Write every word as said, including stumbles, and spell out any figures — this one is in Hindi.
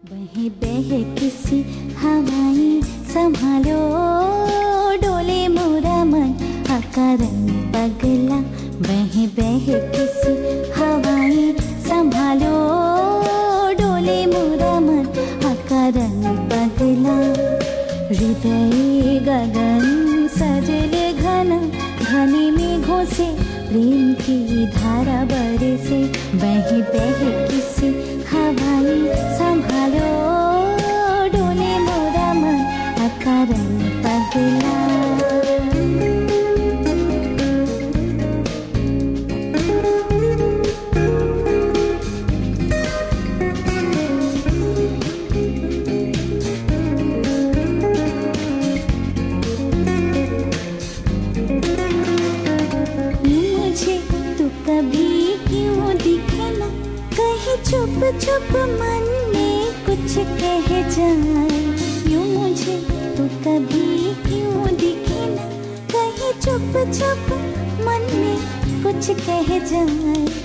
वहीं बहकी सी हवाएं संभालो, डोले मोरा मन अकरन पगला। वहीं बहकी सी हवाएं संभालो, डोले मोरा मन अकरन पगला। हृदय गगन सजले घन, घने मेघों से प्रेम की धारा बरसे। वहीं बहकी सी हवाएं संभालो, डोले मोरा मन अकरन पगला। चुप चुप मन में कुछ कह जाए, यूं मुझे तो कभी क्यों दिखे ना। कहीं चुप चुप मन में कुछ कह जाए,